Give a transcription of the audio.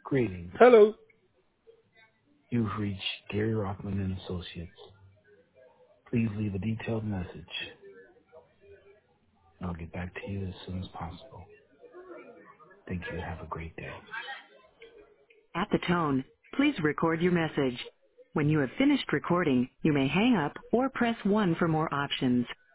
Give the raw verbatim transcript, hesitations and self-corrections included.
Greetings. Hello. You've reached Gary Rothman and Associates. Please leave a detailed message, and I'll get back to you as soon as possible. Thank you and have a great day. At the tone, please record your message. When you have finished recording, you may hang up or press one for more options.